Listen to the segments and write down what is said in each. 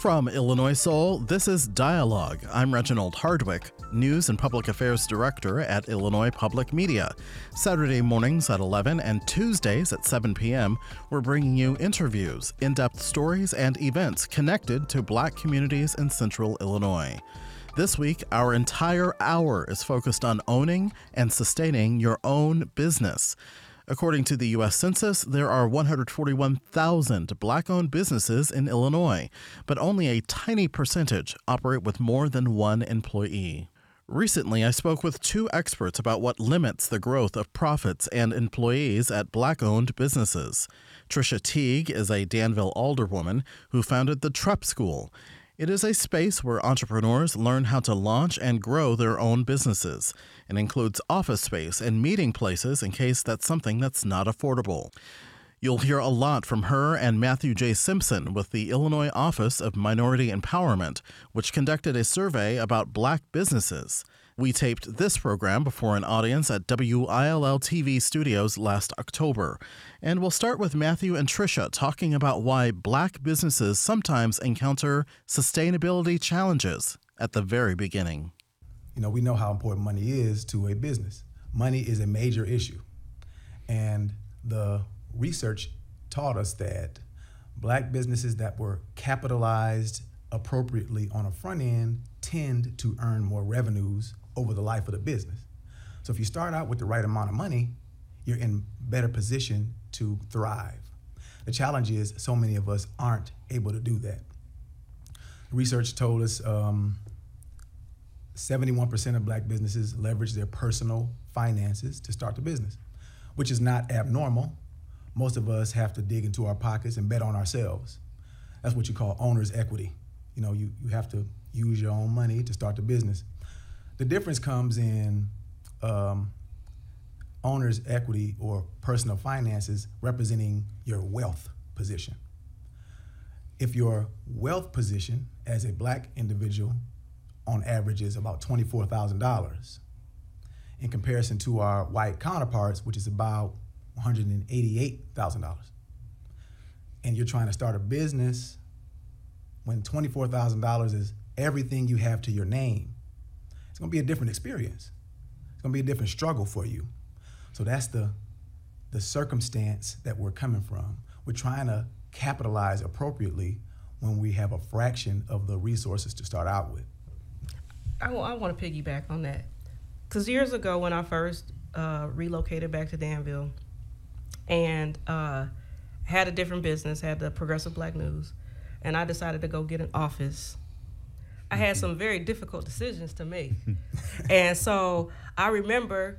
From Illinois Soul, this is Dialogue. I'm Reginald Hardwick, News and Public Affairs Director at Illinois Public Media. Saturday mornings at 11 and Tuesdays at 7 p.m., we're bringing you interviews, in-depth stories, and events connected to Black communities in Central Illinois. This week, our entire hour is focused on owning and sustaining your own business. According to the U.S. Census, there are 141,000 Black-owned businesses in Illinois, but only a tiny percentage operate with more than one employee. Recently, I spoke with two experts about what limits the growth of profits and employees at Black-owned businesses. Tricia Teague is a Danville alderwoman who founded the Trupp School. It is a space where entrepreneurs learn how to launch and grow their own businesses. It includes office space and meeting places in case that's something that's not affordable. You'll hear a lot from her and Matthew J. Simpson with the Illinois Office of Minority Empowerment, which conducted a survey about Black businesses. We taped this program before an audience at WILL TV studios last October. And we'll start with Matthew and Tricia talking about why Black businesses sometimes encounter sustainability challenges at the very beginning. You know, we know how important money is to a business. Money is a major issue. And the research taught us that Black businesses that were capitalized appropriately on a front end tend to earn more revenues over the life of the business. So if you start out with the right amount of money, you're in better position to thrive. The challenge is so many of us aren't able to do that. Research told us 71% of Black businesses leverage their personal finances to start the business, which is not abnormal. Most of us have to dig into our pockets and bet on ourselves. That's what you call owner's equity. You know, you have to use your own money to start the business. The difference comes in owner's equity or personal finances representing your wealth position. If your wealth position as a Black individual on average is about $24,000 in comparison to our white counterparts, which is about $188,000. And you're trying to start a business when $24,000 is everything you have to your name. It's gonna be a different experience. It's gonna be a different struggle for you. So that's the circumstance that we're coming from. We're trying to capitalize appropriately when we have a fraction of the resources to start out with. I want to piggyback on that. Because years ago when I first relocated back to Danville and had a different business, had the Progressive Black News, and I decided to go get an office, I had some very difficult decisions to make. And so I remember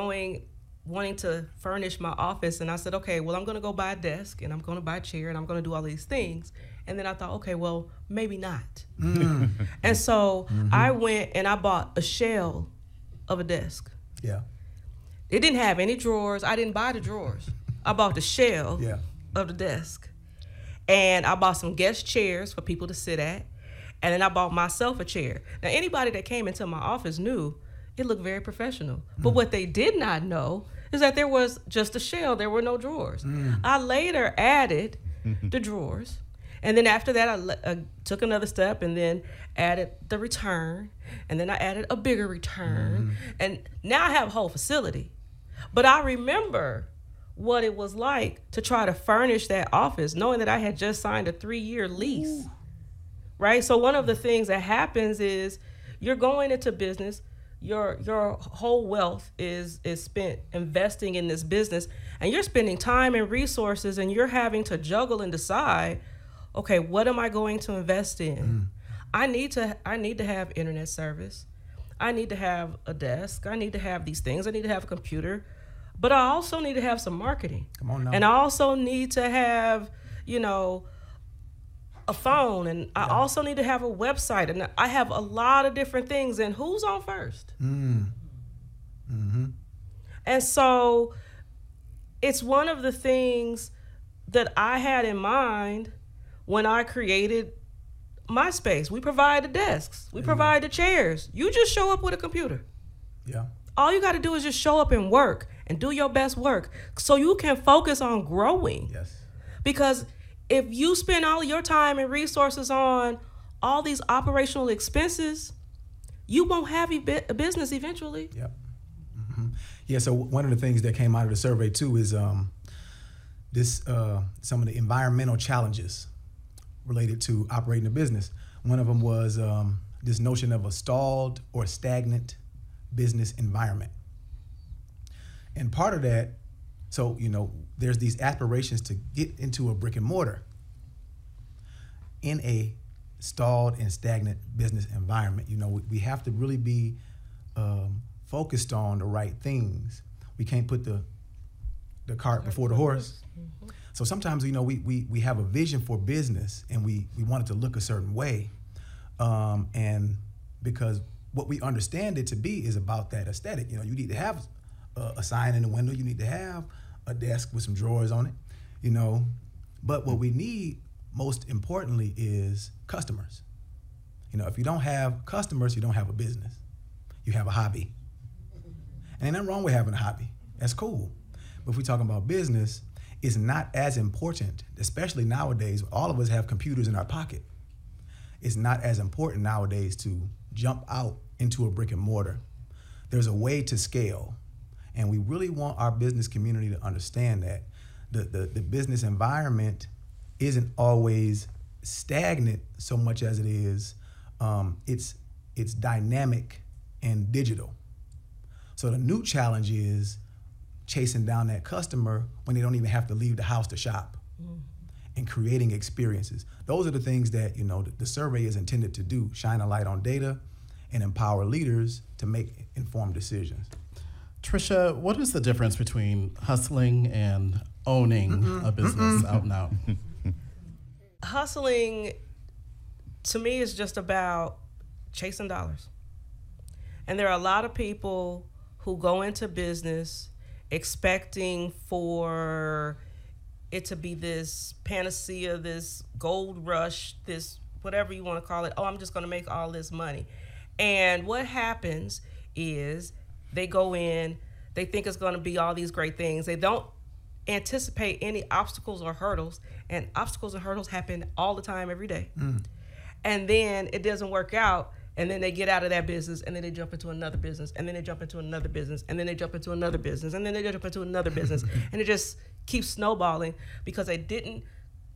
wanting to furnish my office, and I said, okay, well, I'm going to go buy a desk, and I'm going to buy a chair, and I'm going to do all these things. And then I thought, okay, well, maybe not. And so I went and I bought a shell of a desk. Yeah. It didn't have any drawers. I didn't buy the drawers. I bought the shell of the desk. And I bought some guest chairs for people to sit at. And then I bought myself a chair. Now, anybody that came into my office knew it looked very professional. But what they did not know is that there was just a shell. There were no drawers. I later added the drawers. And then after that, I took another step and then added the return. And then I added a bigger return. And now I have a whole facility. But I remember what it was like to try to furnish that office, knowing that I had just signed a 3-year lease. Right? So one of the things that happens is you're going into business, your whole wealth is spent investing in this business, and you're spending time and resources, and you're having to juggle and decide, okay, what am I going to invest in? I need to have internet service. I need to have a desk. I need to have these things. I need to have a computer. But I also need to have some marketing. Come on now. And I also need to have, a phone, and I also need to have a website, and I have a lot of different things, and who's on first? And so it's one of the things that I had in mind when I created my space. We provide the desks. We provide the chairs. You just show up with a computer. Yeah. All you got to do is just show up and work and do your best work so you can focus on growing. Yes. Because if you spend all of your time and resources on all these operational expenses, you won't have a business eventually. Yep. Mm-hmm. Yeah, so one of the things that came out of the survey too is some of the environmental challenges related to operating a business. One of them was this notion of a stalled or stagnant business environment. And part of that, so, there's these aspirations to get into a brick and mortar in a stalled and stagnant business environment. We have to really be focused on the right things. We can't put the cart before the horse. Mm-hmm. So sometimes, we have a vision for business and we want it to look a certain way. And because what we understand it to be is about that aesthetic. You need to have a sign in the window. You need to have a desk with some drawers on it, But what we need most importantly is customers. If you don't have customers, you don't have a business. You have a hobby. And ain't nothing wrong with having a hobby. That's cool. But if we're talking about business, it's not as important, especially nowadays. All of us have computers in our pocket. It's not as important nowadays to jump out into a brick and mortar. There's a way to scale. And we really want our business community to understand that the business environment isn't always stagnant so much as it is, it's dynamic and digital. So the new challenge is chasing down that customer when they don't even have to leave the house to shop, and creating experiences. Those are the things that, the survey is intended to do, shine a light on data and empower leaders to make informed decisions. Tricia, what is the difference between hustling and owning a business out and out? Hustling, to me, is just about chasing dollars. And there are a lot of people who go into business expecting for it to be this panacea, this gold rush, this whatever you want to call it. Oh, I'm just going to make all this money. And what happens is they go in, they think it's going to be all these great things. They don't anticipate any obstacles or hurdles, and obstacles and hurdles happen all the time, every day. And then it doesn't work out, and then they get out of that business, and then they jump into another business, and then they jump into another business, and then they jump into another business, and then they jump into another business, and it just keeps snowballing because they didn't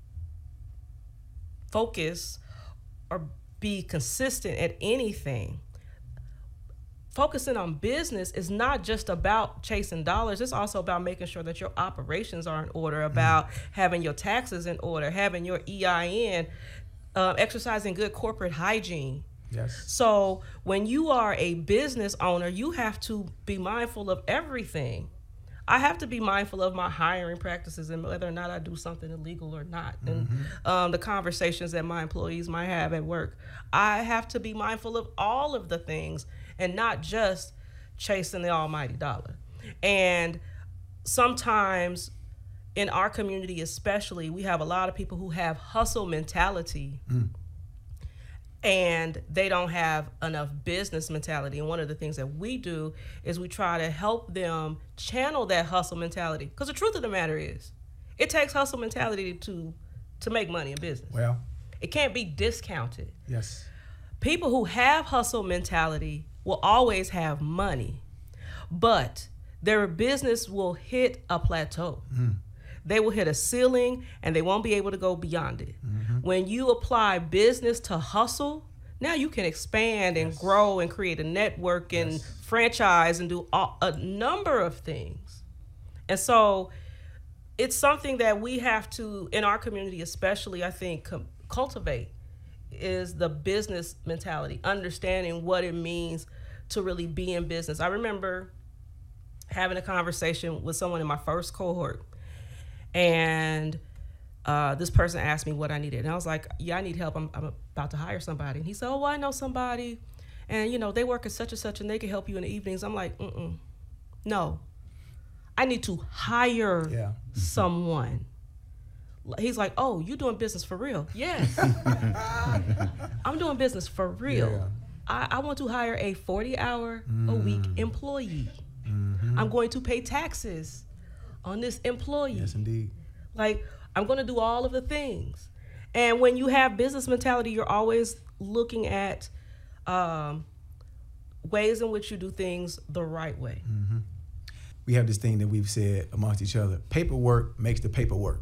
focus or be consistent at anything. Focusing on business is not just about chasing dollars. It's also about making sure that your operations are in order, about having your taxes in order, having your EIN, exercising good corporate hygiene. Yes. So when you are a business owner, you have to be mindful of everything. I have to be mindful of my hiring practices and whether or not I do something illegal or not. And the conversations that my employees might have at work. I have to be mindful of all of the things and not just chasing the almighty dollar. And sometimes in our community especially, we have a lot of people who have hustle mentality and they don't have enough business mentality. And one of the things that we do is we try to help them channel that hustle mentality. Because the truth of the matter is, it takes hustle mentality to make money in business. Well, it can't be discounted. Yes. People who have hustle mentality will always have money, but their business will hit a plateau. They will hit a ceiling and they won't be able to go beyond it. When you apply business to hustle, now you can expand and grow and create a network and franchise and do a number of things. And so it's something that we have to, in our community especially, I think, cultivate, is the business mentality, understanding what it means to really be in business. I remember having a conversation with someone in my first cohort, and this person asked me what I needed. And I was like, yeah, I need help. I'm about to hire somebody. And he said, oh, well, I know somebody, and they work at such and such, and they can help you in the evenings. I'm like, no. I need to hire someone. He's like, oh, you doing business for real? Yes. I'm doing business for real. Yeah. I want to hire a 40-hour-a-week employee. I'm going to pay taxes on this employee. Yes, indeed. Like, I'm going to do all of the things. And when you have business mentality, you're always looking at ways in which you do things the right way. Mm-hmm. We have this thing that we've said amongst each other: paperwork makes the paperwork.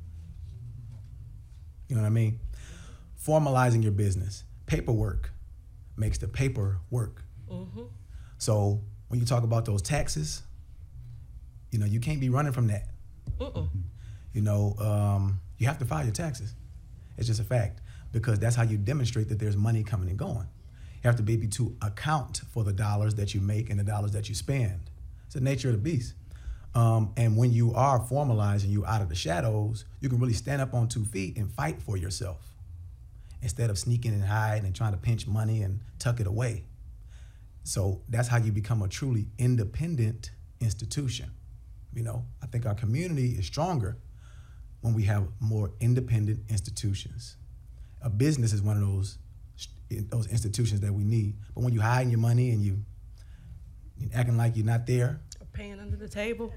You know what I mean? Formalizing your business. Paperwork makes the paper work. Mm-hmm. So when you talk about those taxes, you know, you can't be running from that. You know, you have to file your taxes. It's just a fact, because that's how you demonstrate that there's money coming and going. You have to be able to account for the dollars that you make and the dollars that you spend. It's the nature of the beast. And when you are formalizing, you out of the shadows, you can really stand up on 2 feet and fight for yourself instead of sneaking and hiding and trying to pinch money and tuck it away. So that's how you become a truly independent institution. You know, I think our community is stronger when we have more independent institutions. A business is one of those institutions that we need. But when you hiding your money and you're acting like you're not there, paying under the table,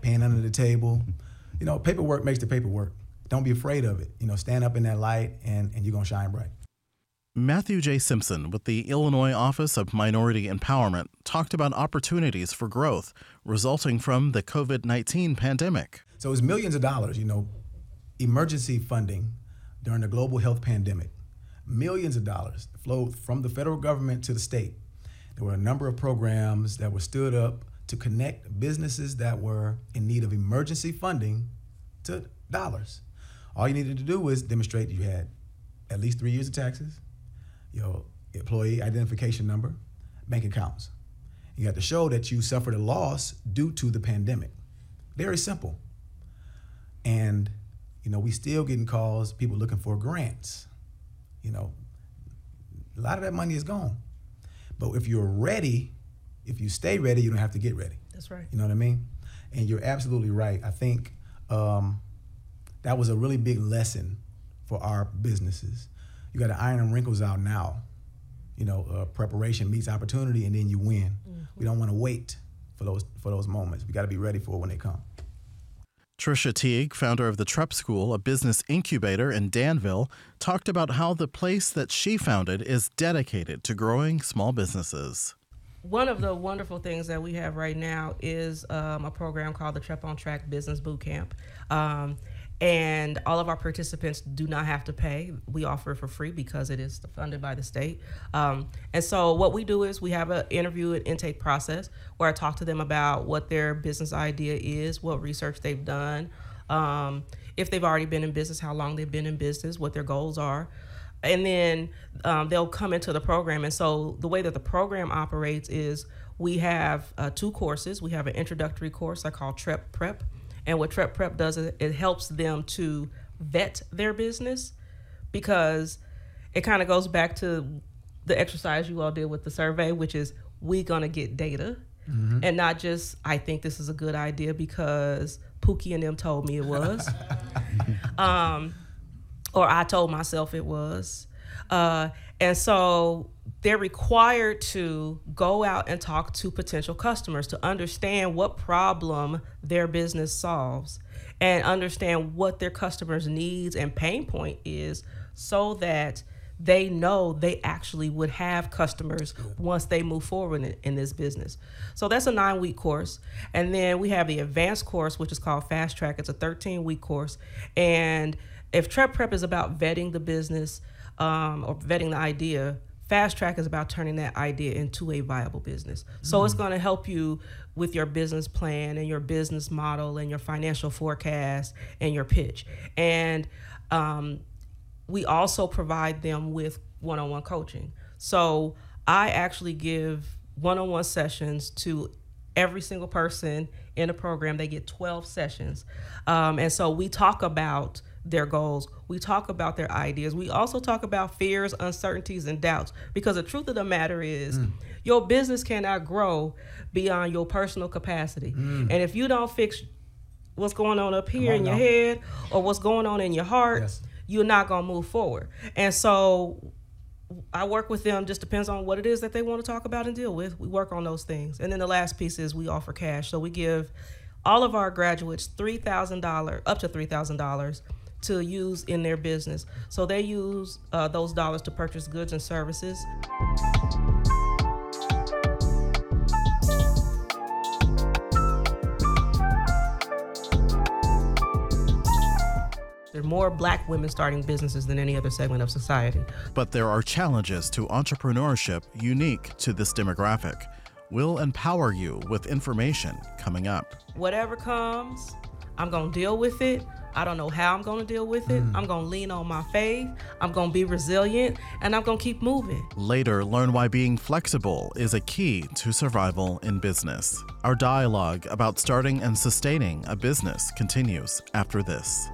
you know, paperwork makes the paperwork. Don't be afraid of it. You know, stand up in that light and you're gonna shine bright. Matthew J. Simpson with the Illinois Office of Minority Empowerment talked about opportunities for growth resulting from the COVID-19 pandemic. So it's millions of dollars, you know, emergency funding during the global health pandemic. Millions of dollars flowed from the federal government to the state. There were a number of programs that were stood up to connect businesses that were in need of emergency funding to dollars. All you needed to do was demonstrate you had at least 3 years of taxes, your employee identification number, bank accounts. You had to show that you suffered a loss due to the pandemic. Very simple. And, you know, we still getting calls, people looking for grants. You know, a lot of that money is gone. But if you're ready, if you stay ready, you don't have to get ready. That's right. You know what I mean? And you're absolutely right. I think that was a really big lesson for our businesses. You got to iron them wrinkles out now. You know, preparation meets opportunity, and then you win. Mm-hmm. We don't want to wait for those moments. We got to be ready for it when they come. Trisha Teague, founder of the Trepp School, a business incubator in Danville, talked about how the place that she founded is dedicated to growing small businesses. One of the wonderful things that we have right now is a program called the Trepp on Track Business Bootcamp. And all of our participants do not have to pay. We offer it for free because it is funded by the state. And so what we do is we have an interview and intake process where I talk to them about what their business idea is, what research they've done, if they've already been in business, how long they've been in business, what their goals are. And then they'll come into the program. And so the way that the program operates is we have 2 courses. We have an introductory course I call Trepp Prep. And what Trepp Prep does is it helps them to vet their business, because it kind of goes back to the exercise you all did with the survey, which is we gonna get data, and not just I think this is a good idea because Pookie and them told me it was, or I told myself it was. And so they're required to go out and talk to potential customers to understand what problem their business solves and understand what their customers' needs and pain point is, so that they know they actually would have customers once they move forward in this business. So that's a 9-week course. And then we have the advanced course, which is called Fast Track. It's a 13-week course. And if Trepp Prep is about vetting the business or vetting the idea, Fast Track is about turning that idea into a viable business. So it's going to help you with your business plan and your business model and your financial forecast and your pitch. And we also provide them with one-on-one coaching. So I actually give one-on-one sessions to every single person in the program. They get 12 sessions. And so we talk about their goals. We talk about their ideas. We also talk about fears, uncertainties, and doubts, because the truth of the matter is your business cannot grow beyond your personal capacity. And if you don't fix what's going on up here in your head or what's going on in your heart, you're not going to move forward. And so I work with them, just depends on what it is that they want to talk about and deal with. We work on those things. And then the last piece is we offer cash. So we give all of our graduates $3,000, up to $3,000 to use in their business. So they use those dollars to purchase goods and services. There are more Black women starting businesses than any other segment of society. But there are challenges to entrepreneurship unique to this demographic. We'll empower you with information coming up. Whatever comes, I'm going to deal with it. I don't know how I'm going to deal with it. I'm going to lean on my faith. I'm going to be resilient, and I'm going to keep moving. Later, learn why being flexible is a key to survival in business. Our dialogue about starting and sustaining a business continues after this.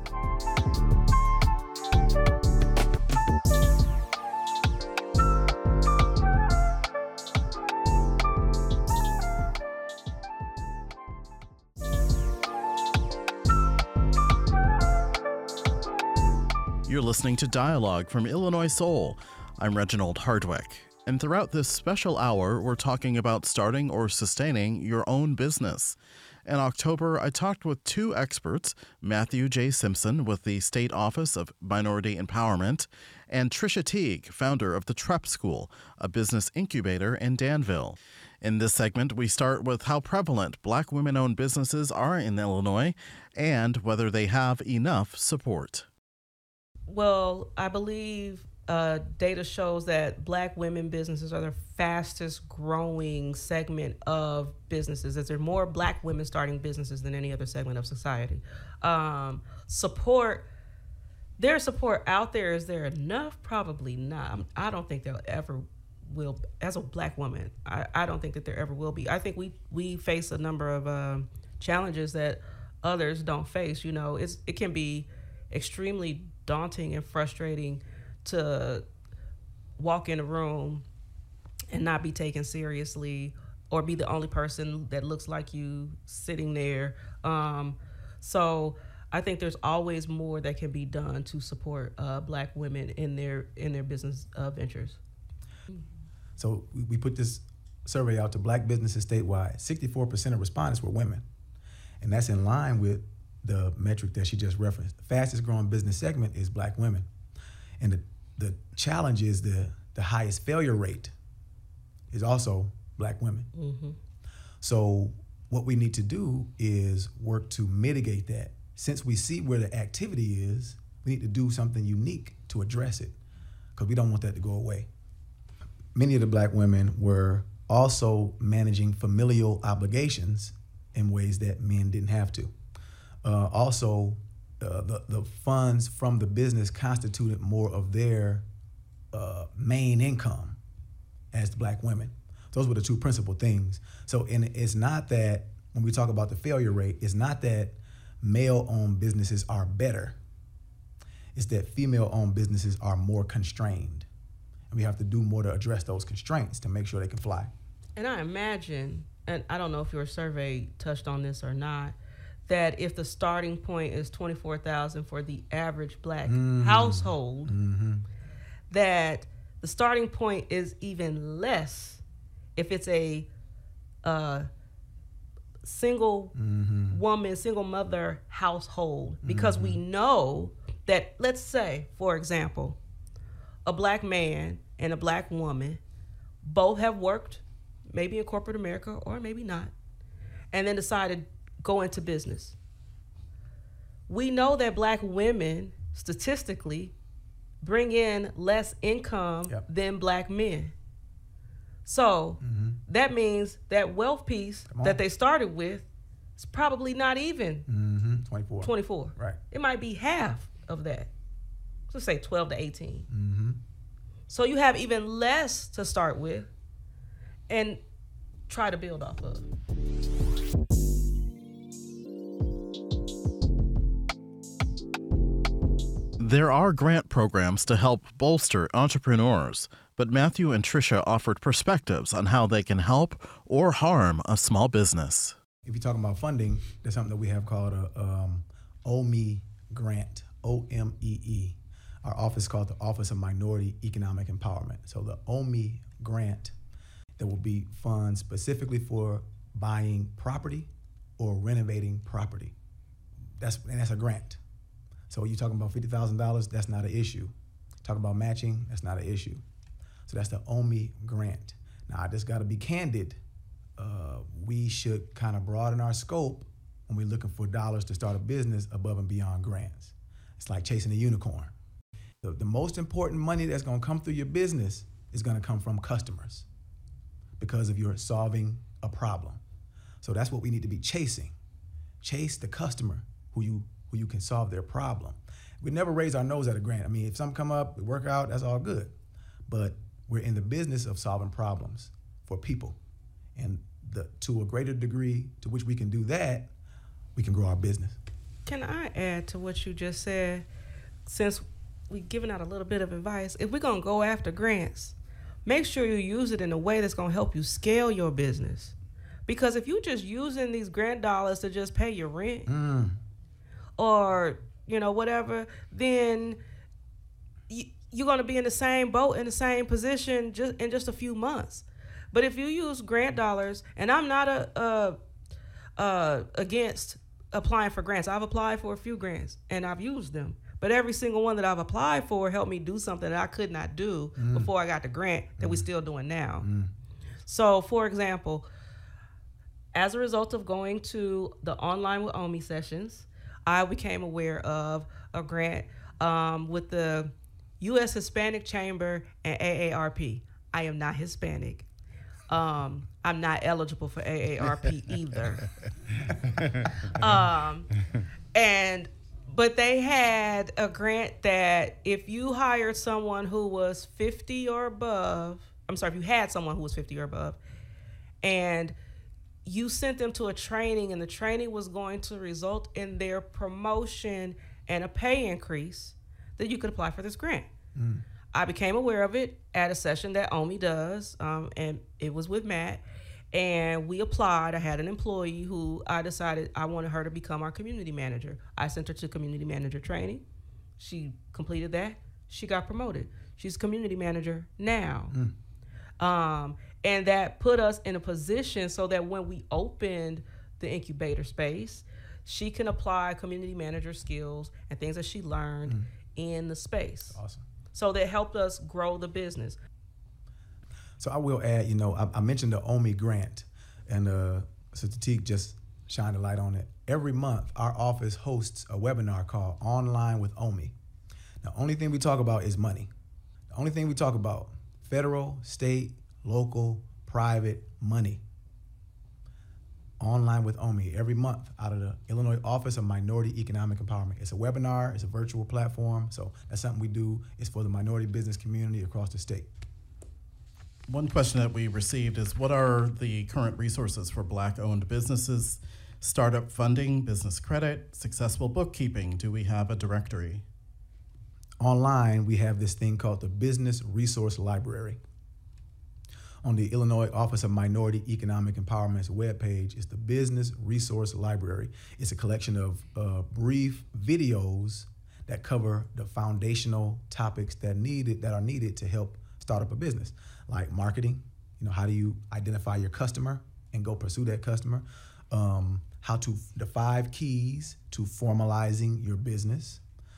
You're listening to Dialogue from Illinois Soul. I'm Reginald Hardwick. And throughout this special hour, we're talking about starting or sustaining your own business. In October, I talked with two experts, Matthew J. Simpson with the State Office of Minority Empowerment, and Tricia Teague, founder of the TREP School, a business incubator in Danville. In this segment, we start with how prevalent Black women-owned businesses are in Illinois and whether they have enough support. Well, I believe data shows that Black women businesses are the fastest growing segment of businesses, as there are more Black women starting businesses than any other segment of society. There's support out there. Is there enough? Probably not. I don't think there ever will. As a Black woman, I don't think that there ever will be. I think we face a number of challenges that others don't face. You know, it can be extremely daunting and frustrating to walk in a room and not be taken seriously or be the only person that looks like you sitting there. So I think there's always more that can be done to support Black women in their business ventures. So we put this survey out to Black businesses statewide. 64% of respondents were women, and that's in line with the metric that she just referenced. The fastest growing business segment is Black women. And the challenge is the highest failure rate is also Black women. Mm-hmm. So what we need to do is work to mitigate that. Since we see where the activity is, we need to do something unique to address it, because we don't want that to go away. Many of the Black women were also managing familial obligations in ways that men didn't have to. The funds from the business constituted more of their main income as the Black women. Those were the two principal things. So it's not that, when we talk about the failure rate, it's not that male-owned businesses are better. It's that female-owned businesses are more constrained. And we have to do more to address those constraints to make sure they can fly. And I imagine, and I don't know if your survey touched on this or not, that if the starting point is $24,000 for the average Black household, that the starting point is even less if it's a single woman, single mother household, because we know that, let's say, for example, a Black man and a Black woman both have worked, maybe in corporate America or maybe not, and then decided go into business. We know that Black women statistically bring in less income than Black men. So that means that wealth piece that they started with is probably not even 24. Right. It might be half of that. Let's say 12 to 18. So you have even less to start with and try to build off of. There are grant programs to help bolster entrepreneurs, but Matthew and Tricia offered perspectives on how they can help or harm a small business. If you're talking about funding, there's something that we have called a OME grant, OMEE. Our office is called the Office of Minority Economic Empowerment. So the OME grant, there will be funds specifically for buying property or renovating property. That's a grant. So you're talking about $50,000, that's not an issue. Talking about matching, that's not an issue. So that's the OMI grant. Now, I just got to be candid. We should kind of broaden our scope when we're looking for dollars to start a business above and beyond grants. It's like chasing a unicorn. The most important money that's going to come through your business is going to come from customers because of your solving a problem. So that's what we need to be chasing. Chase the customer who you can solve their problem. We never raise our nose at a grant. I mean, if something come up, we work out, that's all good. But we're in the business of solving problems for people. And to a greater degree to which we can do that, we can grow our business. Can I add to what you just said? Since we've given out a little bit of advice, if we're going to go after grants, make sure you use it in a way that's going to help you scale your business. Because if you're just using these grant dollars to just pay your rent or, whatever, then you're going to be in the same boat, in the same position in just a few months. But if you use grant dollars, and I'm not against applying for grants. I've applied for a few grants, and I've used them. But every single one that I've applied for helped me do something that I could not do before I got the grant that we're still doing now. So, for example, as a result of going to the Online with OMI sessions, I became aware of a grant with the U.S. Hispanic Chamber and AARP. I am not Hispanic. I'm not eligible for AARP either. But they had a grant that if you hired someone who was 50 or above, if you had someone who was 50 or above, and you sent them to a training, and the training was going to result in their promotion and a pay increase, that you could apply for this grant. I became aware of it at a session that OMI does, and it was with Matt, and we applied. I had an employee who I decided I wanted her to become our community manager. I sent her to community manager training. She completed that. She got promoted. She's community manager now. And that put us in a position so that when we opened the incubator space, she can apply community manager skills and things that she learned in the space. Awesome. So that helped us grow the business. So I will add, I mentioned the OMI grant, and Sister Teague just shined a light on it. Every month, our office hosts a webinar called Online with OMI. The only thing we talk about is money. The only thing we talk about, federal, state, local, private, money. Online with OMI every month out of the Illinois Office of Minority Economic Empowerment. It's a webinar, it's a virtual platform, so that's something we do. It's for the minority business community across the state. One question that we received is, what are the current resources for Black-owned businesses, startup funding, business credit, successful bookkeeping? Do we have a directory? Online, we have this thing called the Business Resource Library. On the Illinois Office of Minority Economic Empowerment's webpage is the Business Resource Library. It's a collection of brief videos that cover the foundational topics that are needed to help start up a business, like marketing. How do you identify your customer and go pursue that customer? The 5 keys to formalizing your business.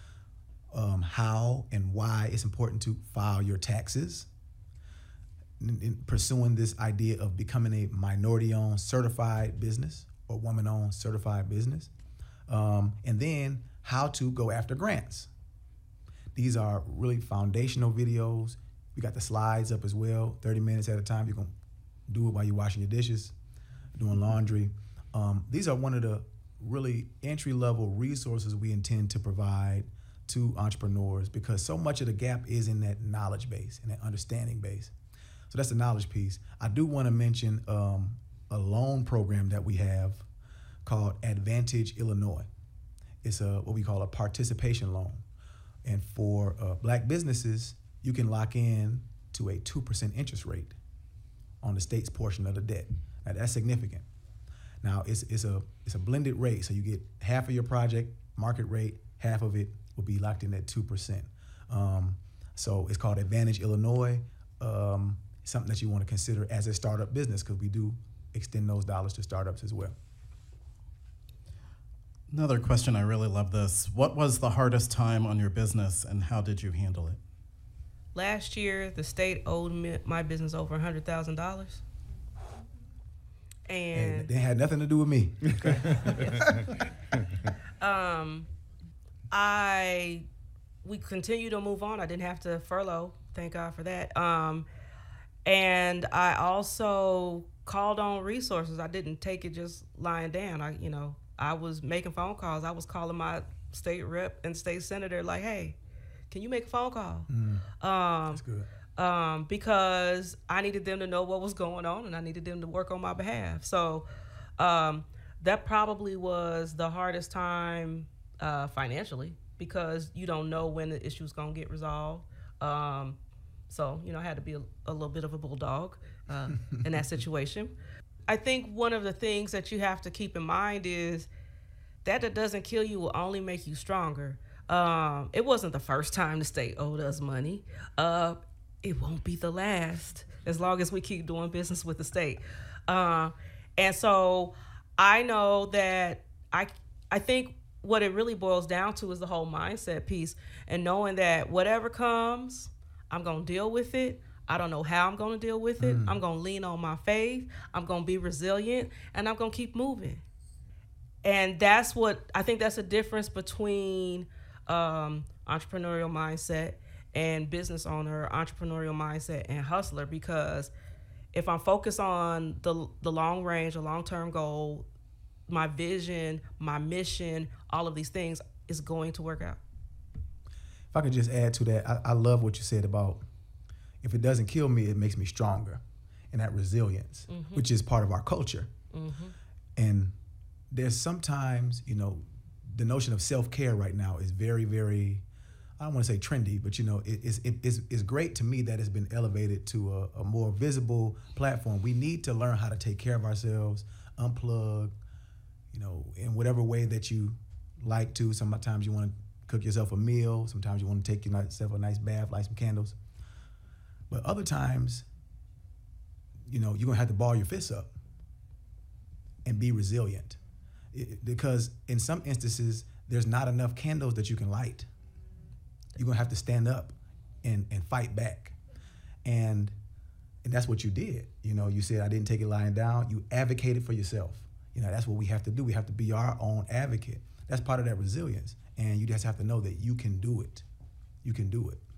How and why it's important to file your taxes. In pursuing this idea of becoming a minority-owned certified business or woman-owned certified business, and then how to go after grants. These are really foundational videos. We got the slides up as well, 30 minutes at a time. You can do it while you're washing your dishes, doing laundry. These are one of the really entry-level resources we intend to provide to entrepreneurs, because so much of the gap is in that knowledge base and that understanding base. So that's the knowledge piece. I do want to mention a loan program that we have called Advantage Illinois. It's what we call a participation loan. And for Black businesses, you can lock in to a 2% interest rate on the state's portion of the debt. Now, that's significant. Now, it's a blended rate, so you get half of your project market rate, half of it will be locked in at 2%. So it's called Advantage Illinois. Something that you want to consider as a startup business, because we do extend those dollars to startups as well. Another question, I really love this. What was the hardest time on your business and how did you handle it? Last year, the state owed my business over $100,000. And they had nothing to do with me. We continued to move on. I didn't have to furlough, thank God for that. And I also called on resources. I didn't take it just lying down. I was making phone calls. I was calling my state rep and state senator like, hey, can you make a phone call? That's good. Because I needed them to know what was going on and I needed them to work on my behalf. So that probably was the hardest time financially because you don't know when the issue's going to get resolved. So, I had to be a little bit of a bulldog in that situation. I think one of the things that you have to keep in mind is that doesn't kill you will only make you stronger. It wasn't the first time the state owed us money. It won't be the last as long as we keep doing business with the state. And so I know that I think what it really boils down to is the whole mindset piece and knowing that whatever comes, I'm going to deal with it. I don't know how I'm going to deal with it. I'm going to lean on my faith. I'm going to be resilient, and I'm going to keep moving. And that's I think that's a difference between entrepreneurial mindset and business owner, entrepreneurial mindset and hustler, because if I'm focused on the long range, a long-term goal, my vision, my mission, all of these things is going to work out. If I could just add to that, I love what you said about if it doesn't kill me, it makes me stronger. And that resilience, which is part of our culture. And there's sometimes, the notion of self-care right now is very, very, I don't want to say trendy, but it's great to me that it's been elevated to a more visible platform. We need to learn how to take care of ourselves, unplug, in whatever way that you like to. Sometimes you want to cook yourself a meal. Sometimes you want to take yourself a nice bath, light some candles. But other times, you're going to have to ball your fists up and be resilient. Because in some instances, there's not enough candles that you can light. You're going to have to stand up and fight back. And that's what you did. You said, I didn't take it lying down. You advocated for yourself. That's what we have to do. We have to be our own advocate. That's part of that resilience. And you just have to know that you can do it. You can do it.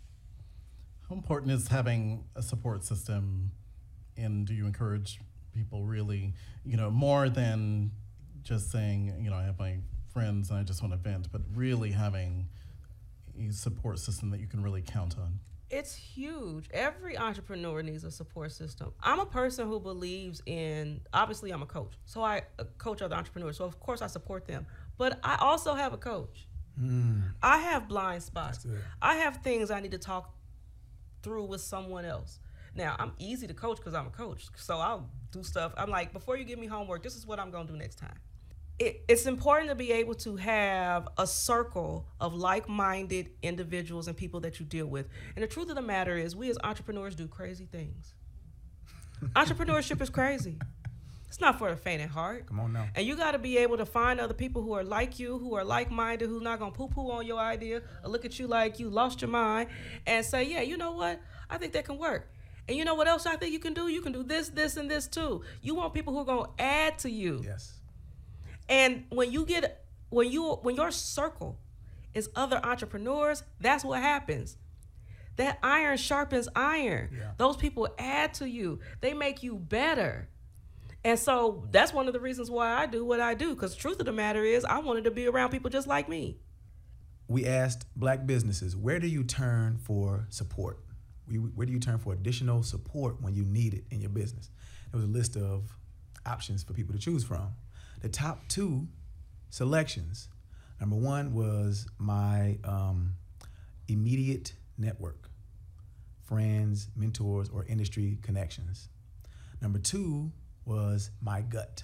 How important is having a support system, and do you encourage people really, more than just saying, I have my friends and I just want to vent, but really having a support system that you can really count on? It's huge. Every entrepreneur needs a support system. I'm a person who believes obviously I'm a coach, so I coach other entrepreneurs, so of course I support them, but I also have a coach. I have blind spots. I have things I need to talk through with someone else. Now, I'm easy to coach because I'm a coach, so I'll do stuff. I'm like, before you give me homework, this is what I'm going to do next time. It's important to be able to have a circle of like-minded individuals and people that you deal with. And the truth of the matter is, we as entrepreneurs do crazy things. Entrepreneurship is crazy. It's not for the faint at heart. Come on now. And you got to be able to find other people who are like you, who are like-minded, who's not going to poo-poo on your idea or look at you like you lost your mind and say, yeah, you know what? I think that can work. And you know what else I think you can do? You can do this, this, and this too. You want people who are going to add to you. Yes. And when your circle is other entrepreneurs, that's what happens. That iron sharpens iron. Yeah. Those people add to you. They make you better. And so that's one of the reasons why I do what I do, because the truth of the matter is I wanted to be around people just like me. We asked Black businesses, where do you turn for support? Where do you turn for additional support when you need it in your business? There was a list of options for people to choose from. The top two selections, number one was my immediate network, friends, mentors, or industry connections. Number two was my gut.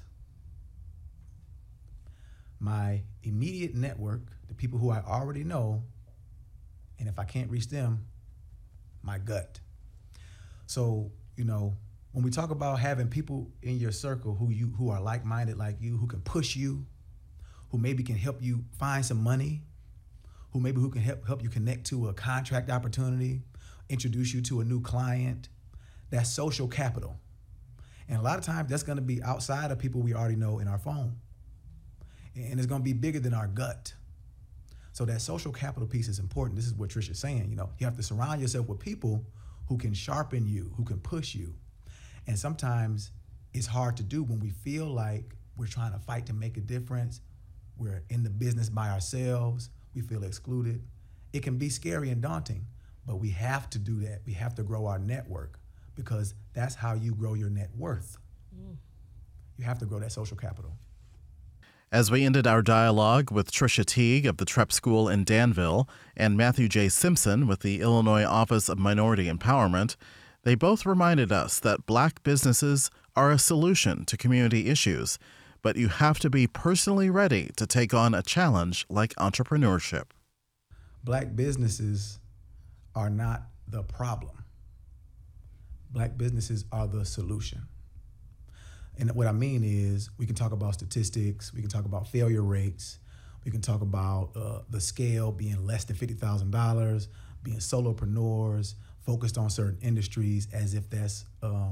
My immediate network, the people who I already know, and if I can't reach them, my gut. So, when we talk about having people in your circle who are like-minded like you, who can push you, who maybe can help you find some money, who can help you connect to a contract opportunity, introduce you to a new client. That's social capital. And a lot of times that's going to be outside of people we already know in our phone. And it's going to be bigger than our gut. So that social capital piece is important. This is what Trisha's saying. You have to surround yourself with people who can sharpen you, who can push you. And sometimes it's hard to do when we feel like we're trying to fight to make a difference. We're in the business by ourselves. We feel excluded. It can be scary and daunting, but we have to do that. We have to grow our network because that's how you grow your net worth. You have to grow that social capital. As we ended our dialogue with Trisha Teague of the Trepp School in Danville and Matthew J. Simpson with the Illinois Office of Minority Empowerment, they both reminded us that Black businesses are a solution to community issues, but you have to be personally ready to take on a challenge like entrepreneurship. Black businesses are not the problem. Black businesses are the solution. And what I mean is we can talk about statistics, we can talk about failure rates, we can talk about the scale being less than $50,000, being solopreneurs, focused on certain industries as if that's a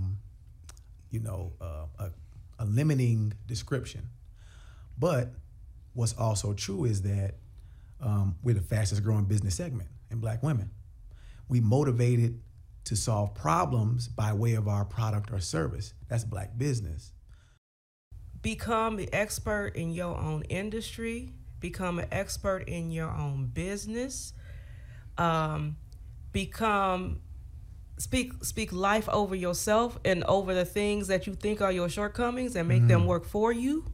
limiting description. But what's also true is that we're the fastest growing business segment in Black women. We motivated to solve problems by way of our product or service. That's Black business. Become the expert in your own industry. Become an expert in your own business. Speak life over yourself and over the things that you think are your shortcomings and make them work for you.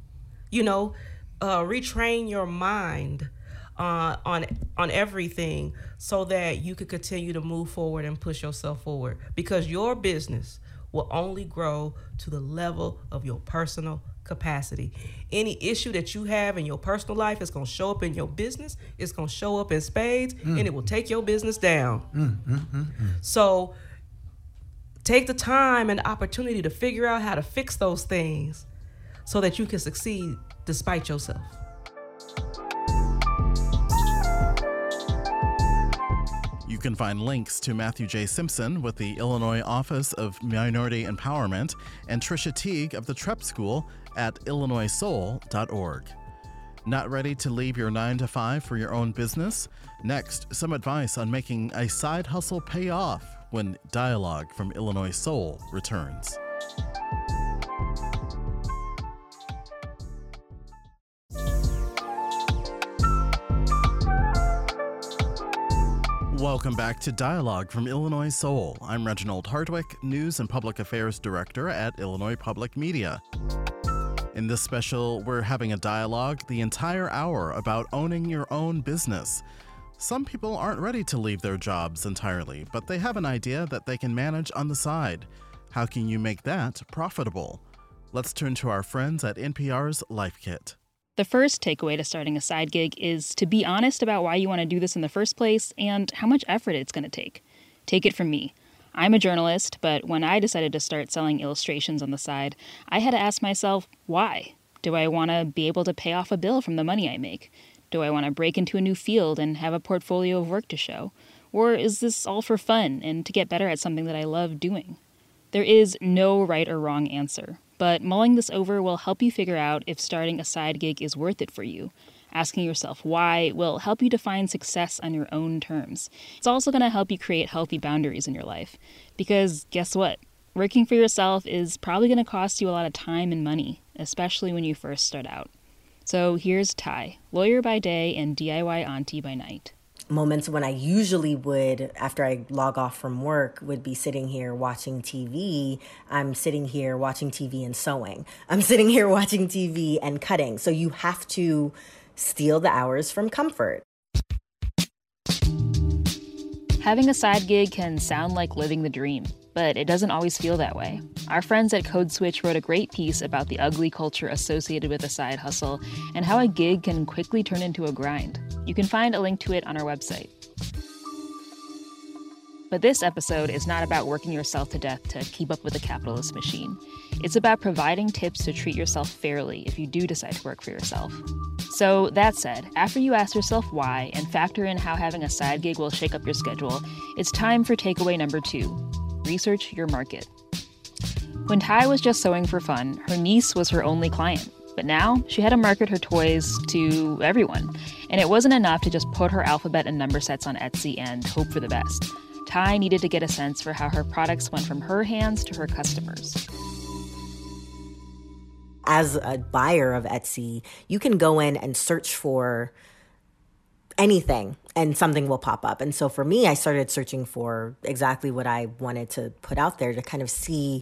Retrain your mind on everything so that you could continue to move forward and push yourself forward, because your business will only grow to the level of your personal capacity. Any issue that you have in your personal life is going to show up in your business. It's going to show up in spades, and it will take your business down. So take the time and opportunity to figure out how to fix those things so that you can succeed despite yourself. You can find links to Matthew J. Simpson with the Illinois Office of Minority Empowerment and Trisha Teague of the Trepp School at illinoissoul.org. Not ready to leave your 9-to-5 for your own business? Next, some advice on making a side hustle pay off when Dialogue from Illinois Soul returns. Welcome back to Dialogue from Illinois Soul. I'm Reginald Hardwick, News and Public Affairs Director at Illinois Public Media. In this special, we're having a dialogue the entire hour about owning your own business. Some people aren't ready to leave their jobs entirely, but they have an idea that they can manage on the side. How can you make that profitable? Let's turn to our friends at NPR's Life Kit. The first takeaway to starting a side gig is to be honest about why you want to do this in the first place and how much effort it's going to take. Take it from me. I'm a journalist, but when I decided to start selling illustrations on the side, I had to ask myself, why? Do I want to be able to pay off a bill from the money I make? Do I want to break into a new field and have a portfolio of work to show? Or is this all for fun and to get better at something that I love doing? There is no right or wrong answer. But mulling this over will help you figure out if starting a side gig is worth it for you. Asking yourself why will help you define success on your own terms. It's also going to help you create healthy boundaries in your life. Because guess what? Working for yourself is probably going to cost you a lot of time and money, especially when you first start out. So here's Ty, lawyer by day and DIY auntie by night. Moments when I usually would, after I log off from work, would be sitting here watching TV. I'm sitting here watching TV and sewing. I'm sitting here watching TV and cutting. So you have to steal the hours from comfort. Having a side gig can sound like living the dream, but it doesn't always feel that way. Our friends at Code Switch wrote a great piece about the ugly culture associated with a side hustle and how a gig can quickly turn into a grind. You can find a link to it on our website. But this episode is not about working yourself to death to keep up with the capitalist machine. It's about providing tips to treat yourself fairly if you do decide to work for yourself. So that said, after you ask yourself why and factor in how having a side gig will shake up your schedule, it's time for takeaway number 2. Research your market. When Ty was just sewing for fun, her niece was her only client. But now she had to market her toys to everyone. And it wasn't enough to just put her alphabet and number sets on Etsy and hope for the best. Ty needed to get a sense for how her products went from her hands to her customers. As a buyer of Etsy, you can go in and search for anything and something will pop up. And so for me, I started searching for exactly what I wanted to put out there to kind of see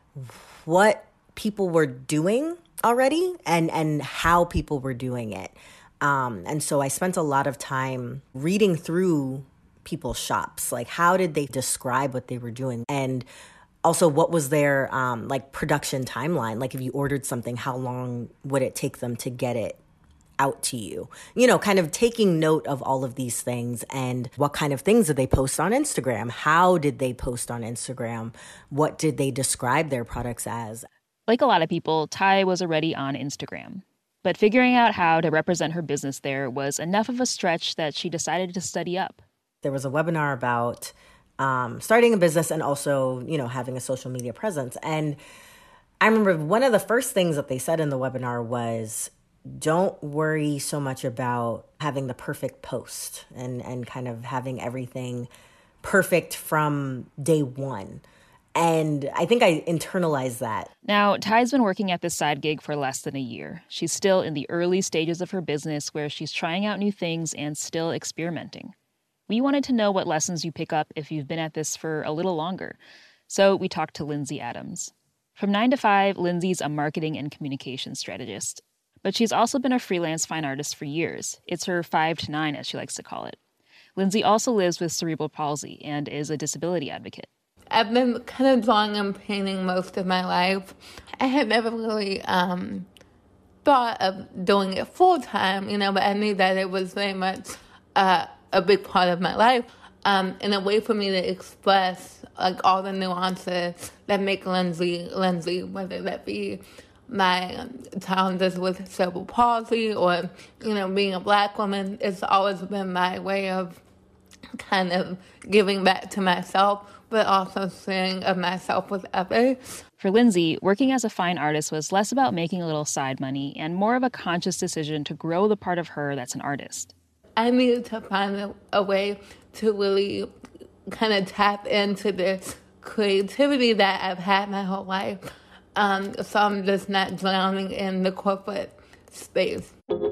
what people were doing already and how people were doing it. And so I spent a lot of time reading through people's shops. Like, how did they describe what they were doing? And also, what was their production timeline? Like, if you ordered something, how long would it take them to get it out to you? You know, kind of taking note of all of these things and what kind of things did they post on Instagram? How did they post on Instagram? What did they describe their products as? Like a lot of people, Ty was already on Instagram. But figuring out how to represent her business there was enough of a stretch that she decided to study up. There was a webinar about starting a business and also, you know, having a social media presence. And I remember one of the first things that they said in the webinar was, don't worry so much about having the perfect post and kind of having everything perfect from day one. And I think I internalized that. Now, Ty's been working at this side gig for less than a year. She's still in the early stages of her business where she's trying out new things and still experimenting. We wanted to know what lessons you pick up if you've been at this for a little longer. So we talked to Lindsay Adams. From 9 to 5, Lindsay's a marketing and communications strategist. But she's also been a freelance fine artist for years. It's her 5 to 9, as she likes to call it. Lindsay also lives with cerebral palsy and is a disability advocate. I've been kind of drawing and painting most of my life. I had never really thought of doing it full-time, you know, but I knew that it was very much a big part of my life, and a way for me to express like all the nuances that make Lindsay, whether that be my challenges with cerebral palsy or, you know, being a Black woman. It's always been my way of kind of giving back to myself, but also sharing of myself with others. For Lindsay, working as a fine artist was less about making a little side money and more of a conscious decision to grow the part of her that's an artist. I needed to find a way to really kind of tap into this creativity that I've had my whole life. So I'm just not drowning in the corporate space.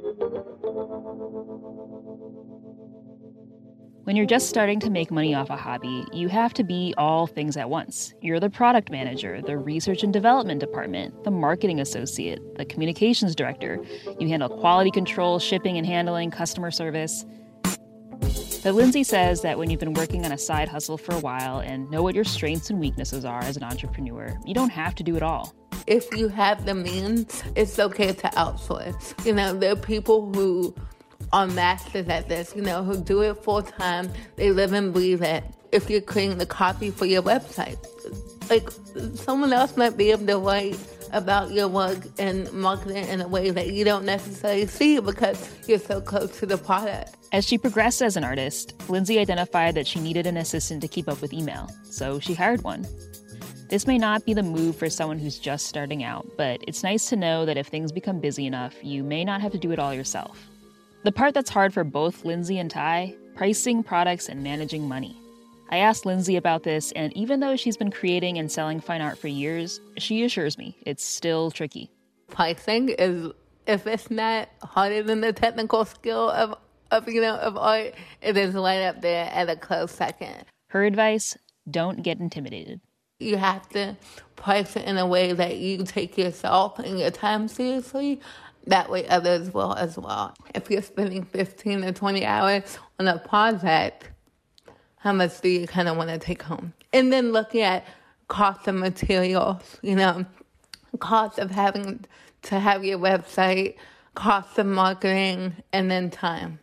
When you're just starting to make money off a hobby, you have to be all things at once. You're the product manager, the research and development department, the marketing associate, the communications director. You handle quality control, shipping and handling, customer service. But Lindsay says that when you've been working on a side hustle for a while and know what your strengths and weaknesses are as an entrepreneur, you don't have to do it all. If you have the means, it's okay to outsource. You know, there are people who are masters at this, you know, who do it full time. They live and breathe it. If you're creating the copy for your website, like, someone else might be able to write about your work and market it in a way that you don't necessarily see because you're so close to the product. As she progressed as an artist, Lindsay identified that she needed an assistant to keep up with email, so she hired one. This may not be the move for someone who's just starting out, but it's nice to know that if things become busy enough, you may not have to do it all yourself. The part that's hard for both Lindsay and Ty, pricing products and managing money. I asked Lindsay about this, and even though she's been creating and selling fine art for years, she assures me it's still tricky. Pricing is, if it's not harder than the technical skill of art, it is right up there at a close second. Her advice, don't get intimidated. You have to price it in a way that you take yourself and your time seriously. That way others will as well. If you're spending 15 to 20 hours on a project, how much do you kind of want to take home? And then looking at cost of materials, you know, cost of having to have your website, cost of marketing, and then time.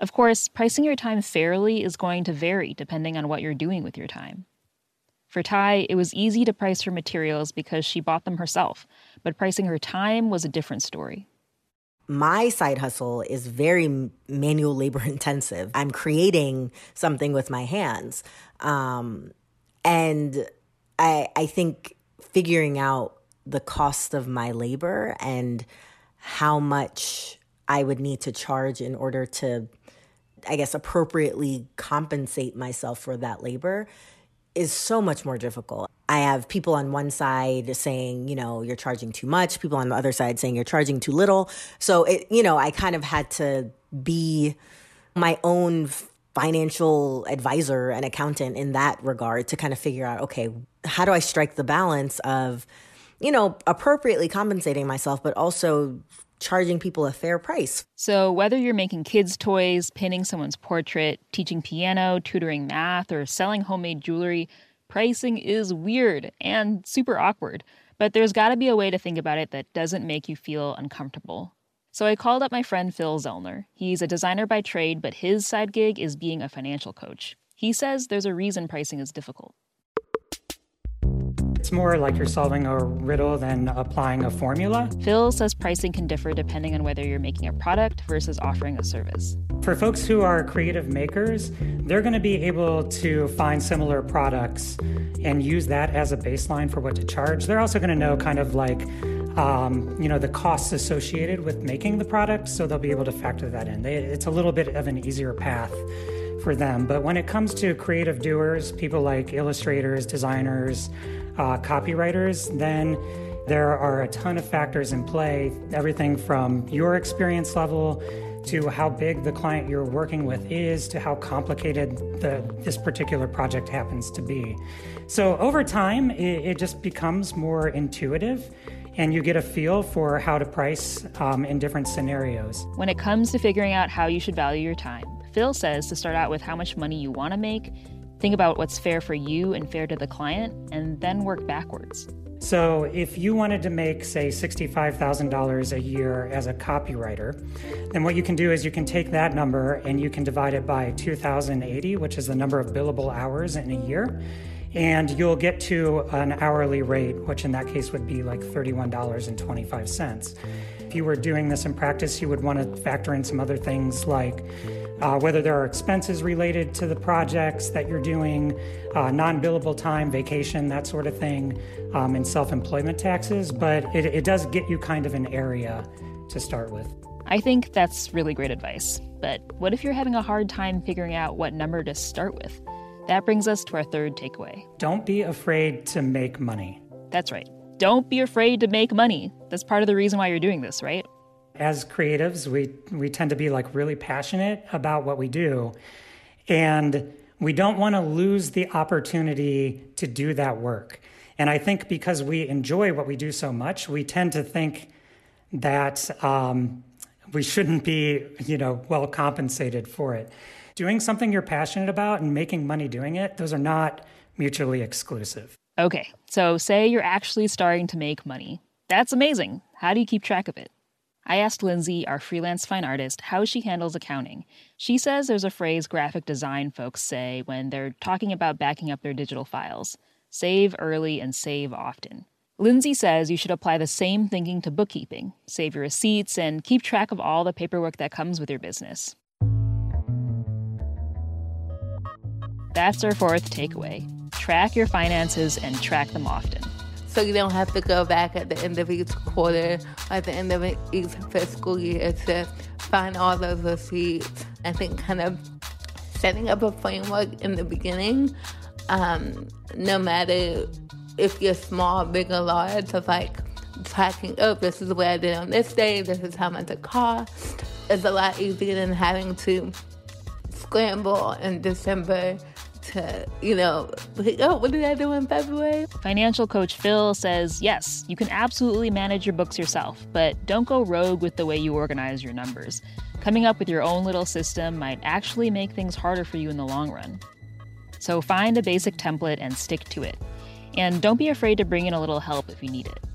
Of course, pricing your time fairly is going to vary depending on what you're doing with your time. For Ty, it was easy to price her materials because she bought them herself, but pricing her time was a different story. My side hustle is very manual labor intensive. I'm creating something with my hands. And I think figuring out the cost of my labor and how much I would need to charge in order to, I guess, appropriately compensate myself for that labor is so much more difficult. I have people on one side saying, you're charging too much, people on the other side saying you're charging too little. So, I kind of had to be my own financial advisor and accountant in that regard to kind of figure out, okay, how do I strike the balance of, appropriately compensating myself, but also charging people a fair price. So whether you're making kids' toys, painting someone's portrait, teaching piano, tutoring math, or selling homemade jewelry, pricing is weird and super awkward. But there's got to be a way to think about it that doesn't make you feel uncomfortable. So I called up my friend Phil Zellner. He's a designer by trade, but his side gig is being a financial coach. He says there's a reason pricing is difficult. It's more like you're solving a riddle than applying a formula. Phil says pricing can differ depending on whether you're making a product versus offering a service. For folks who are creative makers, they're going to be able to find similar products and use that as a baseline for what to charge. They're also going to know kind of like, the costs associated with making the product, so they'll be able to factor that in. It's a little bit of an easier path for them. But when it comes to creative doers, people like illustrators, designers, copywriters, then there are a ton of factors in play, everything from your experience level to how big the client you're working with is to how complicated this particular project happens to be. So over time, it just becomes more intuitive and you get a feel for how to price in different scenarios. When it comes to figuring out how you should value your time, Phil says to start out with how much money you want to make, think about what's fair for you and fair to the client, and then work backwards. So if you wanted to make, say, $65,000 a year as a copywriter, then what you can do is you can take that number and you can divide it by 2,080, which is the number of billable hours in a year, and you'll get to an hourly rate, which in that case would be like $31.25. If you were doing this in practice, you would want to factor in some other things like whether there are expenses related to the projects that you're doing, non-billable time, vacation, that sort of thing, and self-employment taxes. But it does get you kind of an area to start with. I think that's really great advice. But what if you're having a hard time figuring out what number to start with? That brings us to our third takeaway. Don't be afraid to make money. That's right. Don't be afraid to make money. That's part of the reason why you're doing this, right? As creatives, we tend to be like really passionate about what we do. And we don't want to lose the opportunity to do that work. And I think because we enjoy what we do so much, we tend to think that we shouldn't be, well compensated for it. Doing something you're passionate about and making money doing it, those are not mutually exclusive. Okay, so say you're actually starting to make money. That's amazing. How do you keep track of it? I asked Lindsay, our freelance fine artist, how she handles accounting. She says there's a phrase graphic design folks say when they're talking about backing up their digital files: save early and save often. Lindsay says you should apply the same thinking to bookkeeping. Save your receipts and keep track of all the paperwork that comes with your business. That's our fourth takeaway. Track your finances and track them often. So you don't have to go back at the end of each quarter or at the end of each fiscal year to find all those receipts. I think kind of setting up a framework in the beginning, no matter if you're small, big, or large, of like tracking, this is what I did on this day, this is how much it cost, is a lot easier than having to scramble in December to, what did I do in February? Financial coach Phil says, yes, you can absolutely manage your books yourself, but don't go rogue with the way you organize your numbers. Coming up with your own little system might actually make things harder for you in the long run. So find a basic template and stick to it. And don't be afraid to bring in a little help if you need it.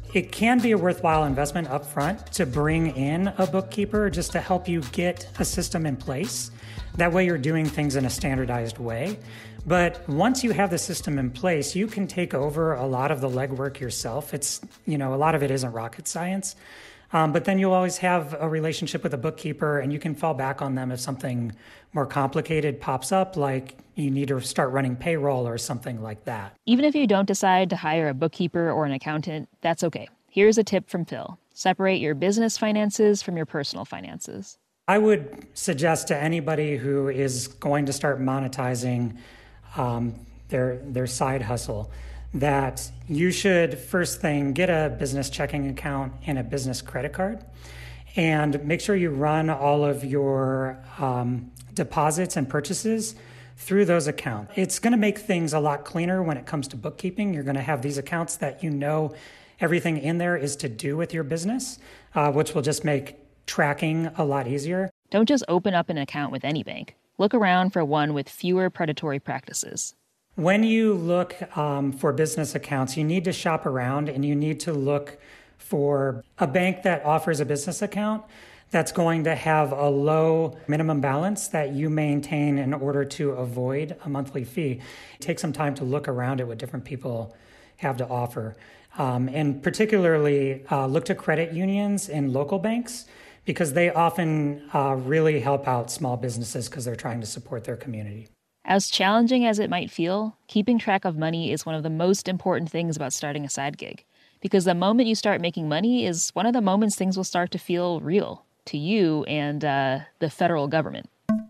It can be a worthwhile investment up front to bring in a bookkeeper just to help you get a system in place. That way you're doing things in a standardized way. But once you have the system in place, you can take over a lot of the legwork yourself. It's, a lot of it isn't rocket science. But then you'll always have a relationship with a bookkeeper, and you can fall back on them if something more complicated pops up, like you need to start running payroll or something like that. Even if you don't decide to hire a bookkeeper or an accountant, that's okay. Here's a tip from Phil. Separate your business finances from your personal finances. I would suggest to anybody who is going to start monetizing their side hustle that you should, first thing, get a business checking account and a business credit card, and make sure you run all of your deposits and purchases through those accounts. It's going to make things a lot cleaner when it comes to bookkeeping. You're going to have these accounts that everything in there is to do with your business, which will just make tracking a lot easier. Don't just open up an account with any bank. Look around for one with fewer predatory practices. When you look for business accounts, you need to shop around, and you need to look for a bank that offers a business account that's going to have a low minimum balance that you maintain in order to avoid a monthly fee. Take some time to look around at what different people have to offer. And particularly look to credit unions and local banks, because they often really help out small businesses because they're trying to support their community. As challenging as it might feel, keeping track of money is one of the most important things about starting a side gig. Because the moment you start making money is one of the moments things will start to feel real to you and the federal government.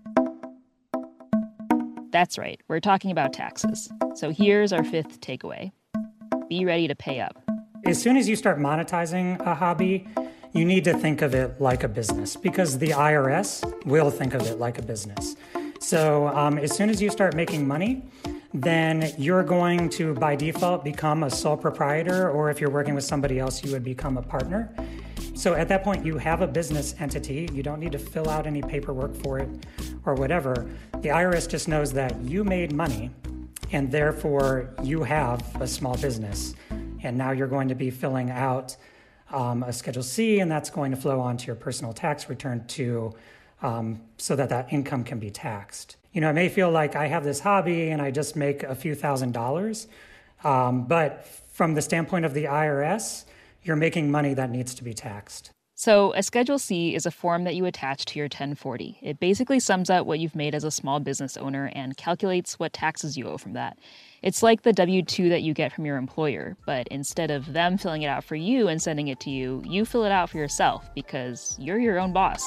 That's right, we're talking about taxes. So here's our fifth takeaway. Be ready to pay up. As soon as you start monetizing a hobby, you need to think of it like a business, because the IRS will think of it like a business. So as soon as you start making money, then you're going to, by default, become a sole proprietor, or if you're working with somebody else, you would become a partner. So at that point, you have a business entity. You don't need to fill out any paperwork for it or whatever. The IRS just knows that you made money, and therefore you have a small business. And now you're going to be filling out a Schedule C, and that's going to flow onto your personal tax return so that income can be taxed. It may feel like I have this hobby and I just make a few $1,000s, but from the standpoint of the IRS, you're making money that needs to be taxed. So a Schedule C is a form that you attach to your 1040. It basically sums up what you've made as a small business owner and calculates what taxes you owe from that. It's like the W-2 that you get from your employer, but instead of them filling it out for you and sending it to you, you fill it out for yourself because you're your own boss.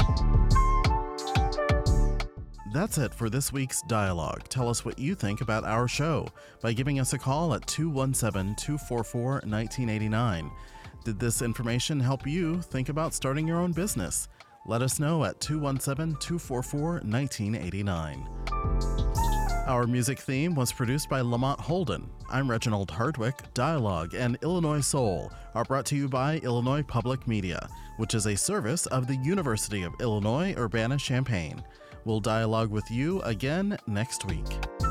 That's it for this week's Dialogue. Tell us what you think about our show by giving us a call at 217-244-1989. Did this information help you think about starting your own business? Let us know at 217-244-1989. Our music theme was produced by Lamont Holden. I'm Reginald Hardwick. Dialogue and Illinois Soul are brought to you by Illinois Public Media, which is a service of the University of Illinois Urbana-Champaign. We'll dialogue with you again next week.